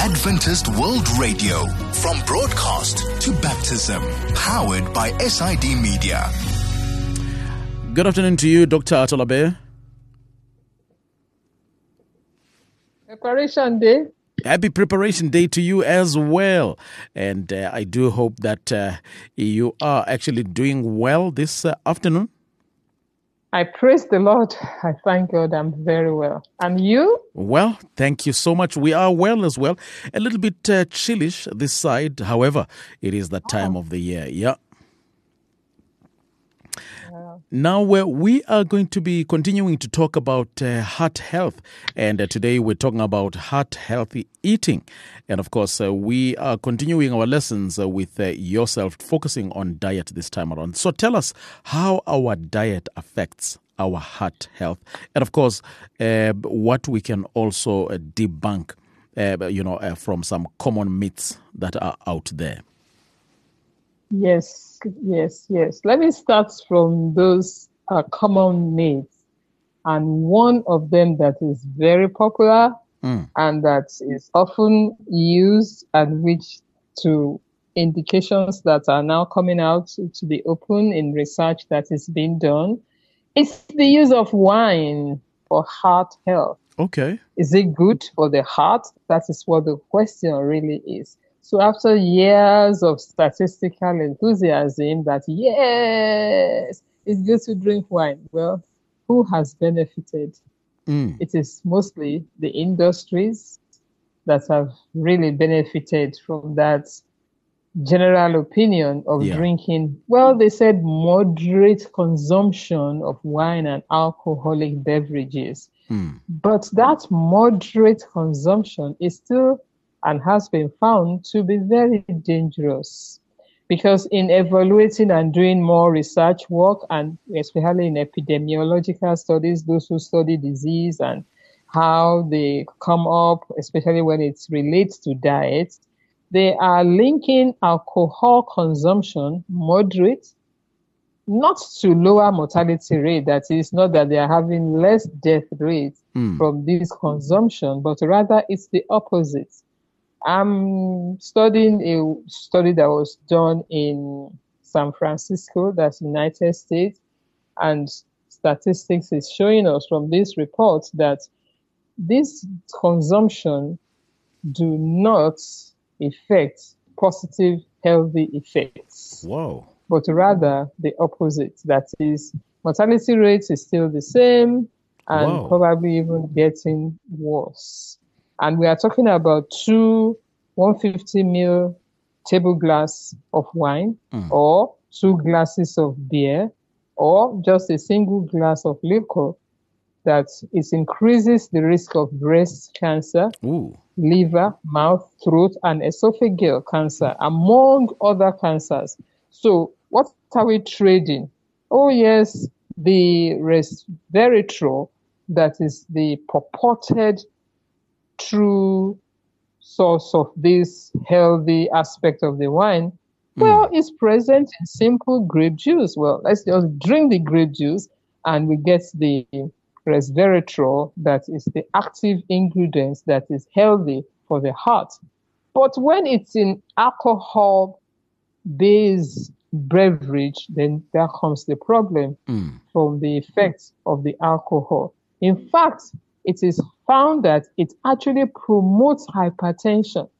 Adventist World Radio, from broadcast to baptism, powered by SID Media. Good afternoon to you, Dr. Atolabe. Preparation Day. Happy Preparation Day to you as well. And I do hope that you are actually doing well this afternoon. I praise the Lord. I thank God I'm very well. And you? Well, thank you so much. We are well as well. A little bit chillish this side. However, it is that time of the year. Yeah. Now, we are going to be continuing to talk about heart health. And today we're talking about heart healthy eating. And of course, we are continuing our lessons with yourself, focusing on diet this time around. So tell us how our diet affects our heart health. And of course, what we can also debunk, from some common myths that are out there. Yes. Let me start from those common myths. And one of them that is very popular and that is often used, and which to indications that are now coming out to be open in research that is being done, is the use of wine for heart health. Okay. Is it good for the heart? That is what the question really is. So after years of statistical enthusiasm that, yes, it's good to drink wine, well, who has benefited? It is mostly the industries that have really benefited from that general opinion of drinking. Well, they said moderate consumption of wine and alcoholic beverages. But that moderate consumption is still and has been found to be very dangerous, because in evaluating and doing more research work, and especially in epidemiological studies, those who study disease and how they come up, especially when it relates to diet, they are linking alcohol consumption, moderate, not to lower mortality rate. That is not that they are having less death rates from this consumption, but rather it's the opposite. I'm studying a study that was done in San Francisco, that's United States, and statistics is showing us from this report that this consumption do not affect positive, healthy effects. Wow. But rather the opposite. That is, mortality rate is still the same and probably even getting worse. And we are talking about 150 ml table glass of wine, or 2 glasses of beer, or just a single glass of liquor, that it increases the risk of breast cancer, liver, mouth, throat, and esophageal cancer, among other cancers. So what are we trading? Oh yes, the resveratrol, that is the purported true source of this healthy aspect of the wine, well, it's present in simple grape juice. Well, let's just drink the grape juice and we get the resveratrol, that is the active ingredient that is healthy for the heart. But when it's in alcohol-based beverage, then there comes the problem from the effects of the alcohol. In fact, it is found that it actually promotes hypertension.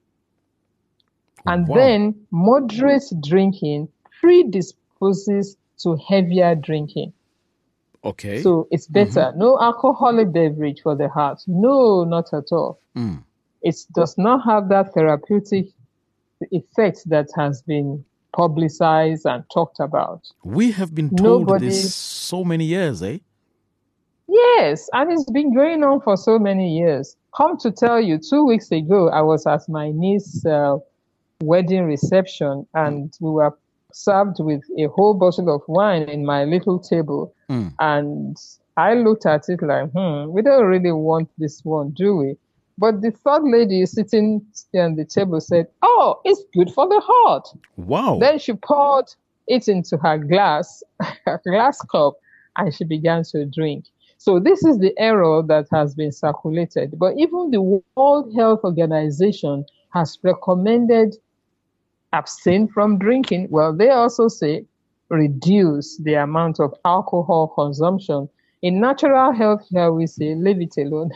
And then moderate drinking predisposes to heavier drinking. Okay. So it's better. No alcoholic beverage for the heart. No, not at all. It does not have that therapeutic effect that has been publicized and talked about. We have been told this so many years, eh? Yes, and it's been going on for so many years. Come to tell you, 2 weeks ago, I was at my niece's wedding reception, and we were served with a whole bottle of wine in my little table. And I looked at it like, we don't really want this one, do we? But the third lady sitting on the table said, oh, it's good for the heart. Wow. Then she poured it into her glass cup, and she began to drink. So this is the error that has been circulated. But even the World Health Organization has recommended abstain from drinking. Well, they also say reduce the amount of alcohol consumption. In natural health here, we say leave it alone.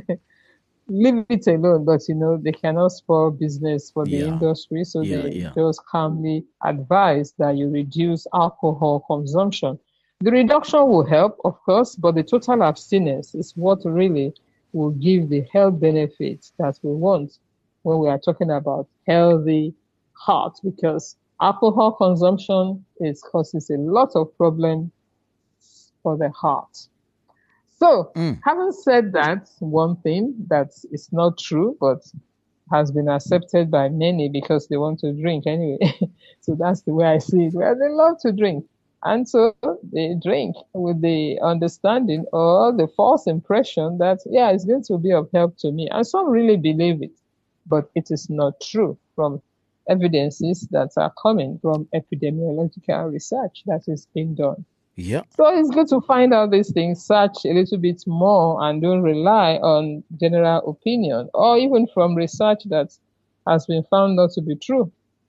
Leave it alone, but they cannot spoil business for the industry, so they just calmly advise that you reduce alcohol consumption. The reduction will help, of course, but the total abstinence is what really will give the health benefits that we want when we are talking about healthy heart, because alcohol consumption causes a lot of problems for the heart. So, having said that, one thing that is not true, but has been accepted by many because they want to drink anyway. So that's the way I see it. Well, they love to drink. And so they drink with the understanding or the false impression that, it's going to be of help to me. And some really believe it, but it is not true from evidences that are coming from epidemiological research that is being done. Yeah. So it's good to find out these things, search a little bit more, and don't rely on general opinion or even from research that has been found not to be true.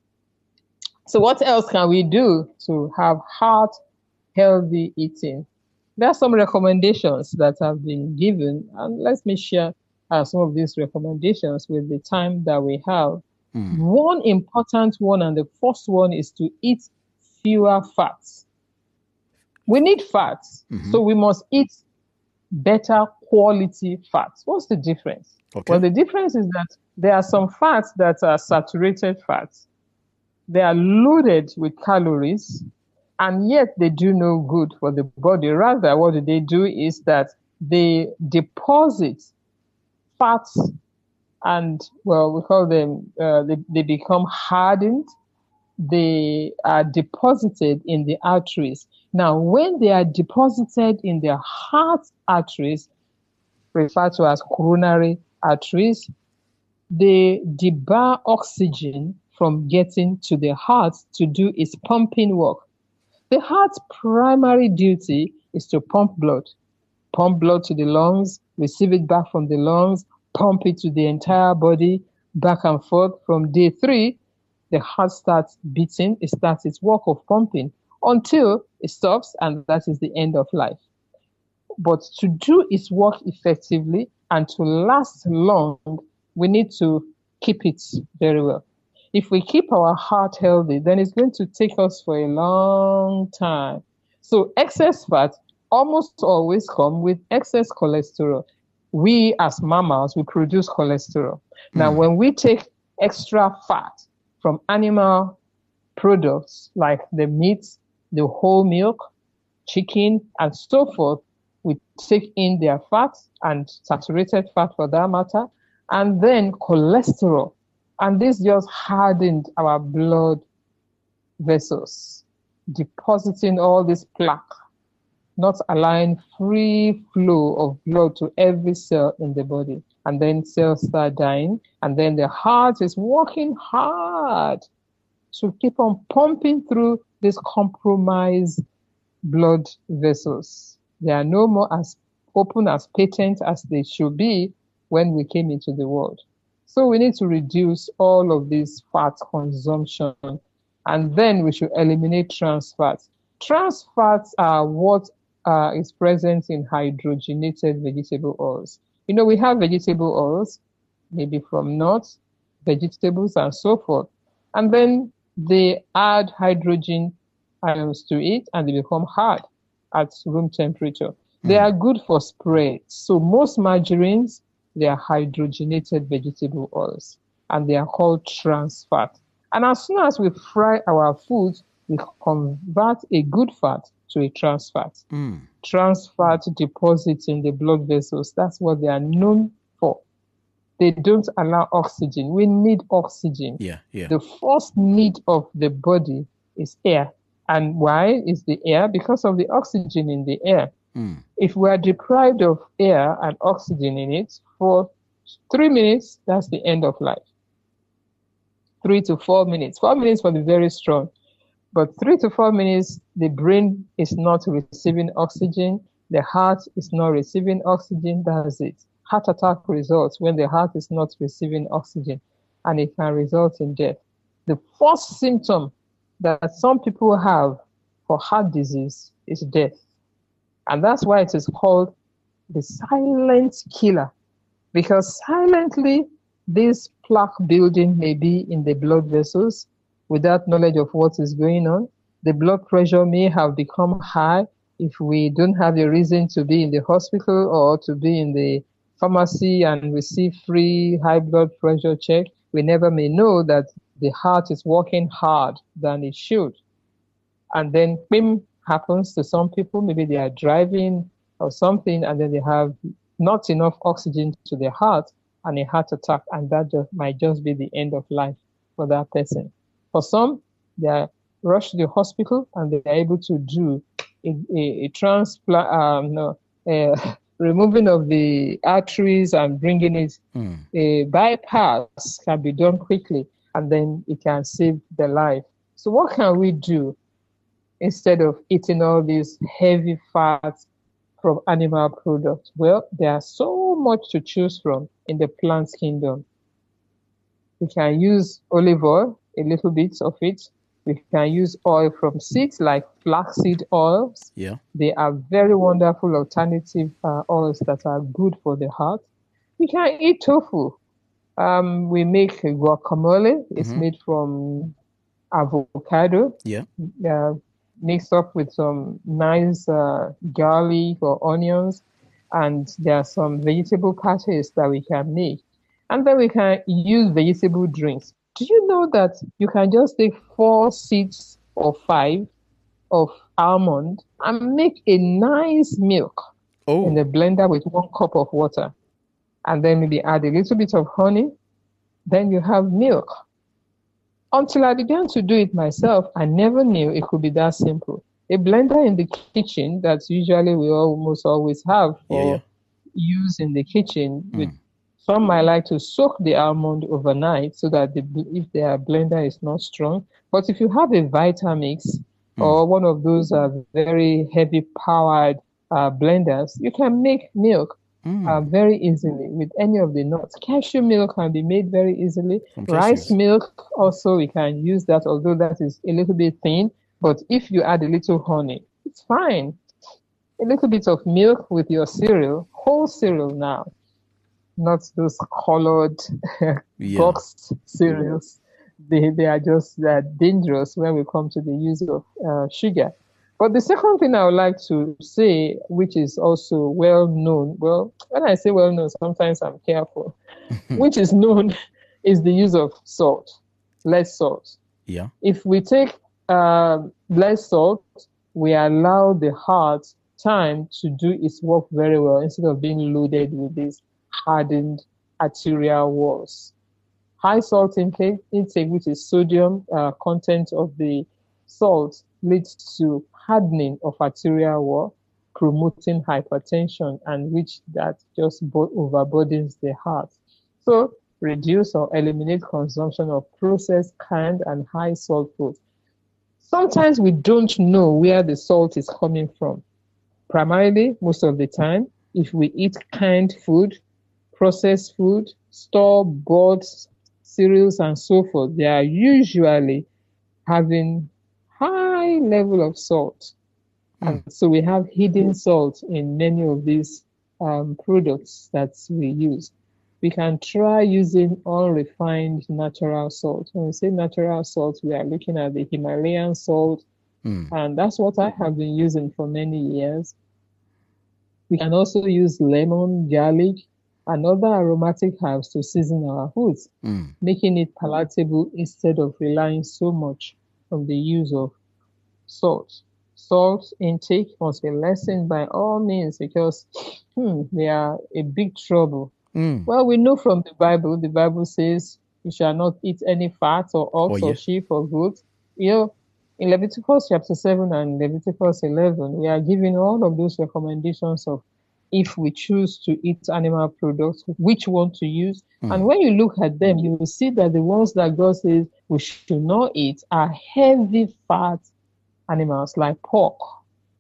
So what else can we do to have heart-healthy eating? There are some recommendations that have been given, and let me share some of these recommendations with the time that we have. One important one, and the first one, is to eat fewer fats. We need fats, so we must eat better quality fats. What's the difference? Okay. Well, the difference is that there are some fats that are saturated fats. They are loaded with calories, and yet they do no good for the body. Rather, what they do is that they deposit fats, and, we call them, they become hardened. They are deposited in the arteries. Now, when they are deposited in the heart arteries, referred to as coronary arteries, they debar oxygen from getting to the heart to do its pumping work. The heart's primary duty is to pump blood to the lungs, receive it back from the lungs, pump it to the entire body, back and forth. From day 3, the heart starts beating, it starts its work of pumping until it stops, and that is the end of life. But to do its work effectively and to last long, we need to keep it very well. If we keep our heart healthy, then it's going to take us for a long time. So excess fat almost always come with excess cholesterol. We as mammals, we produce cholesterol. Now, when we take extra fat from animal products like the meat, the whole milk, chicken, and so forth, we take in their fat and saturated fat for that matter, and then cholesterol. And this just hardened our blood vessels, depositing all this plaque, not allowing free flow of blood to every cell in the body. And then cells start dying, and then the heart is working hard to keep on pumping through these compromised blood vessels. They are no more as open, as patent as they should be when we came into the world. So we need to reduce all of this fat consumption, and then we should eliminate trans fats. Trans fats are what is present in hydrogenated vegetable oils. We have vegetable oils, maybe from nuts, vegetables, and so forth. And then they add hydrogen ions to it, and they become hard at room temperature. They are good for spreads. So most margarines, they are hydrogenated vegetable oils, and they are called trans fat. And as soon as we fry our foods, we convert a good fat to a trans fat. Trans fat deposits in the blood vessels. That's what they are known for. They don't allow oxygen. We need oxygen. Yeah. The first need of the body is air. And why is the air? Because of the oxygen in the air. If we are deprived of air and oxygen in it for 3 minutes, that's the end of life. 3 to 4 minutes. 4 minutes for the very strong. But 3 to 4 minutes, the brain is not receiving oxygen. The heart is not receiving oxygen, that's it. Heart attack results when the heart is not receiving oxygen, and it can result in death. The first symptom that some people have for heart disease is death. And that's why it is called the silent killer, because silently this plaque building may be in the blood vessels without knowledge of what is going on. The blood pressure may have become high if we don't have a reason to be in the hospital or to be in the pharmacy and receive free high blood pressure check. We never may know that the heart is working hard than it should. And then PIM happens to some people. Maybe they are driving or something, and then they have not enough oxygen to their heart and a heart attack, and that might just be the end of life for that person. For some, they are rushed to the hospital and they are able to do a transplant, removing of the arteries and bringing it. A bypass can be done quickly, and then it can save the life. So what can we do instead of eating all these heavy fats from animal products? Well, there are so much to choose from in the plant kingdom. We can use olive oil, a little bit of it. We can use oil from seeds like flaxseed oils. Yeah. They are very wonderful alternative oils that are good for the heart. We can eat tofu. We make guacamole. It's made from avocado. Yeah. Mixed up with some nice garlic or onions. And there are some vegetable patties that we can make. And then we can use vegetable drinks. Do you know that you can just take 4 seeds or 5 of almond and make a nice milk in the blender with 1 cup of water? And then maybe add a little bit of honey. Then you have milk. Until I began to do it myself, I never knew it could be that simple. A blender in the kitchen that usually we almost always have for use in the kitchen. With some might like to soak the almond overnight so that if their blender is not strong. But if you have a Vitamix or one of those very heavy powered blenders, you can make milk very easily with any of the nuts. Cashew milk can be made very easily. Rice milk also, we can use that, although that is a little bit thin. But if you add a little honey, it's fine. A little bit of milk with your cereal, whole cereal now, not those colored boxed cereals. They are just dangerous when we come to the use of sugar. But the second thing I would like to say, which is also well known, well, when I say well known, sometimes I'm careful, which is known, is the use of salt, less salt. Yeah. If we take less salt, we allow the heart time to do its work very well instead of being loaded with these hardened arterial walls. High salt intake, which is sodium content of the salt, leads to hardening of arterial wall, promoting hypertension, and which that just overburdens the heart. So reduce or eliminate consumption of processed, canned, and high salt foods. Sometimes we don't know where the salt is coming from. Primarily, most of the time, if we eat canned food, processed food, store-bought cereals, and so forth, they are usually having high level of salt. And so we have hidden salt in many of these products that we use. We can try using unrefined natural salt. When we say natural salt, we are looking at the Himalayan salt, and that's what I have been using for many years. We can also use lemon, garlic, and other aromatic herbs to season our foods, making it palatable instead of relying so much on the use of salt. Salt intake must be lessened by all means because they are a big trouble. Well, we know from the Bible says you shall not eat any fat or ox or sheep or goat. You know, in Leviticus chapter 7 and Leviticus 11, we are given all of those recommendations of if we choose to eat animal products, which one to use. And when you look at them, you will see that the ones that God says we should not eat are heavy fat animals like pork.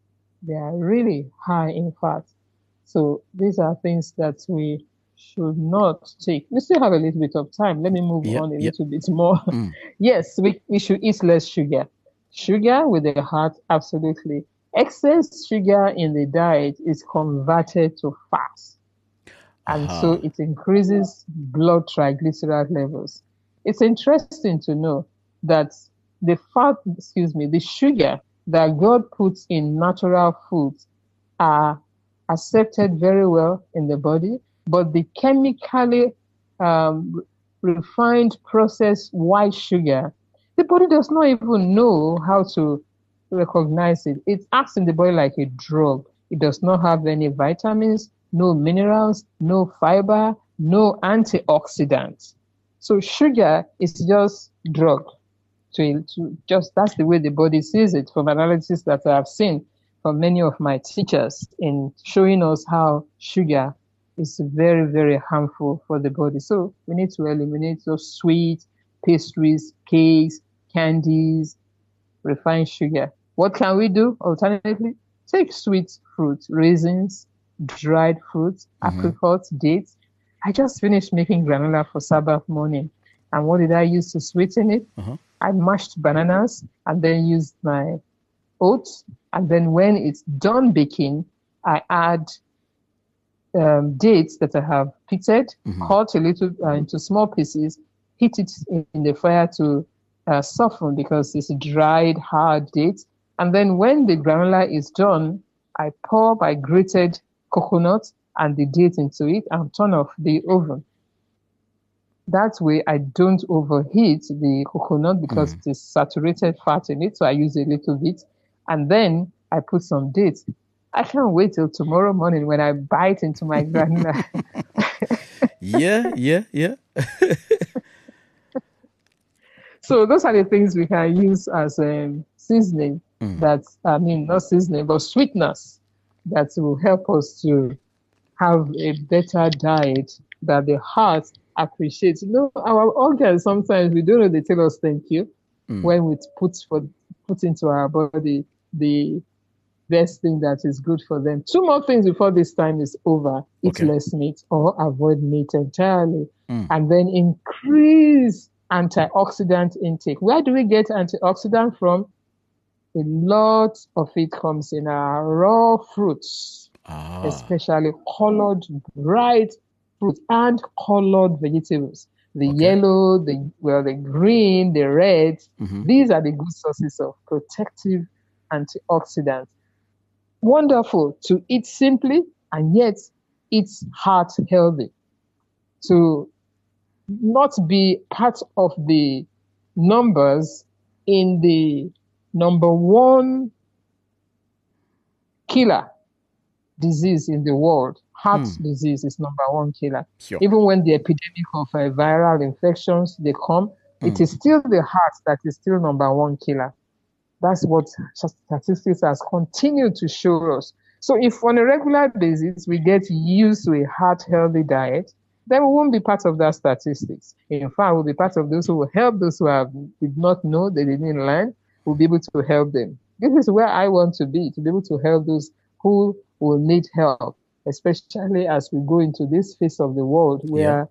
They are really high in fat. So these are things that we should not take. We still have a little bit of time. Let me move Yep, on a yep. little bit more. Yes, we should eat less sugar. Sugar with the heart, absolutely. Excess sugar in the diet is converted to fat. And so Aha. it increases blood triglyceride levels. It's interesting to know that the sugar that God puts in natural foods are accepted very well in the body, but the chemically refined processed white sugar, the body does not even know how to recognize it. It acts in the body like a drug. It does not have any vitamins, no minerals, no fiber, no antioxidants. So sugar is just drug. To just that's the way the body sees it from analysis that I have seen from many of my teachers in showing us how sugar is very, very harmful for the body. So we need to eliminate those sweet pastries, cakes, candies, refined sugar. What can we do alternatively? Take sweet fruits, raisins, dried fruits, apricots, dates. I just finished making granola for Sabbath morning. And what did I use to sweeten it? I mashed bananas and then used my oats. And then when it's done baking, I add dates that I have pitted, cut a little into small pieces, heat it in the fire to soften because it's dried, hard dates. And then when the granola is done, I pour my grated coconut and the date into it and turn off the oven. That way, I don't overheat the coconut because it is saturated fat in it. So I use a little bit. And then I put some dates. I can't wait till tomorrow morning when I bite into my granola. Yeah. So those are the things we can use as seasoning. Not seasoning, but sweetness that will help us to have a better diet that the heart appreciates. Our organs, sometimes we don't know they tell us thank you when we put into our body the best thing that is good for them. 2 more things before this time is over. Eat less meat or avoid meat entirely. And then increase antioxidant intake. Where do we get antioxidant from? A lot of it comes in our raw fruits, especially colored, bright fruit and colored vegetables. The yellow, the green, the red. These are the good sources of protective antioxidants. Wonderful to eat simply and yet it's heart healthy. To not be part of the numbers in the number one killer disease in the world. Heart disease is number one killer. Sure. Even when the epidemic of viral infections, they come, it is still the heart that is still number one killer. That's what statistics has continued to show us. So if on a regular basis we get used to a heart-healthy diet, then we won't be part of that statistics. In fact, we'll be part of those who will help those who did not know, they didn't learn, we'll be able to help them. This is where I want to be able to help those who will need help, especially as we go into this phase of the world where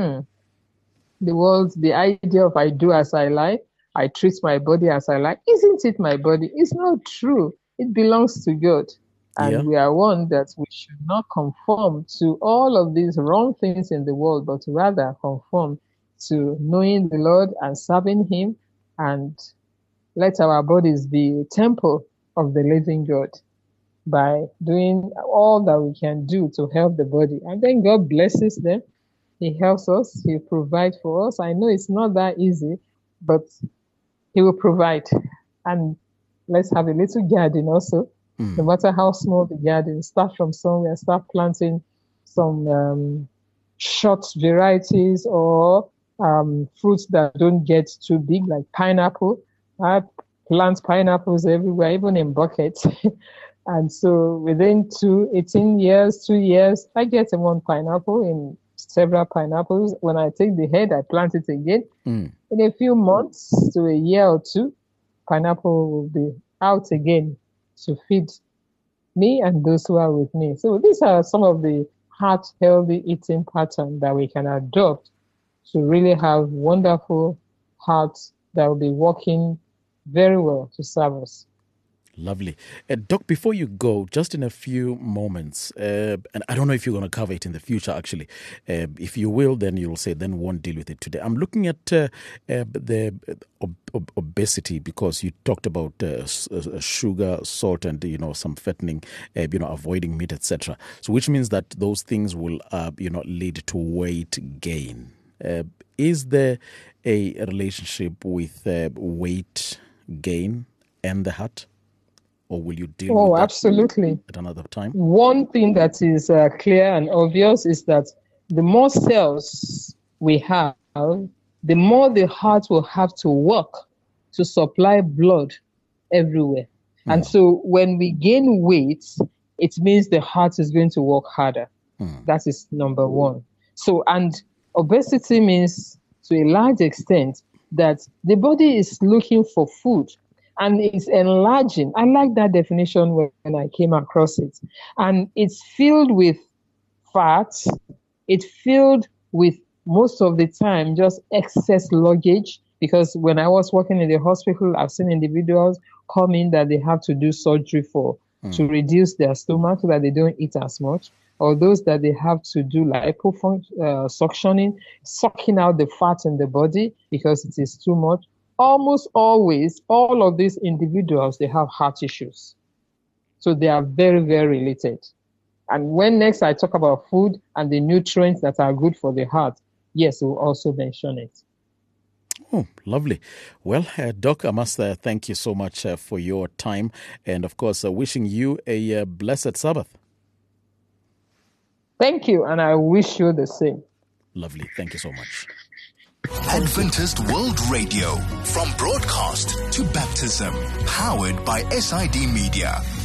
the idea of I do as I like, I treat my body as I like, isn't it my body? It's not true. It belongs to God. And we are one that we should not conform to all of these wrong things in the world, but rather conform to knowing the Lord and serving Him, and let our bodies be a temple of the living God by doing all that we can do to help the body. And then God blesses them. He helps us. He provides for us. I know it's not that easy, but He will provide. And let's have a little garden also. No matter how small the garden, start from somewhere, start planting some short varieties or fruits that don't get too big, like pineapple. I plant pineapples everywhere, even in buckets. And so within 2 years, I get one pineapple in several pineapples. When I take the head, I plant it again. In a few months to a year or two, pineapple will be out again to feed me and those who are with me. So these are some of the heart-healthy eating patterns that we can adopt to really have wonderful hearts that will be working very well to serve us. Lovely. Doc, before you go, just in a few moments, and I don't know if you're going to cover it in the future, actually. If you will, then you'll say, then we won't deal with it today. I'm looking at the obesity, because you talked about sugar, salt, and, some fattening, avoiding meat, etc. So which means that those things will, lead to weight gain. Is there a relationship with weight gain and the heart? Or will you deal with that absolutely. At another time? One thing that is clear and obvious is that the more cells we have, the more the heart will have to work to supply blood everywhere. And so when we gain weight, it means the heart is going to work harder. That is number one. So, and obesity means to a large extent that the body is looking for food. And it's enlarging. I like that definition when I came across it. And it's filled with fat. It's filled with, most of the time, just excess luggage. Because when I was working in the hospital, I've seen individuals come in that they have to do surgery to reduce their stomach so that they don't eat as much. Or those that they have to do suctioning, sucking out the fat in the body because it is too much. Almost always, all of these individuals, they have heart issues. So they are very, very related. And when next I talk about food and the nutrients that are good for the heart, yes, we'll also mention it. Oh, lovely. Well, Doc, I must thank you so much for your time. And of course, wishing you a blessed Sabbath. Thank you. And I wish you the same. Lovely. Thank you so much. Adventist World Radio, from broadcast to baptism, powered by SID Media.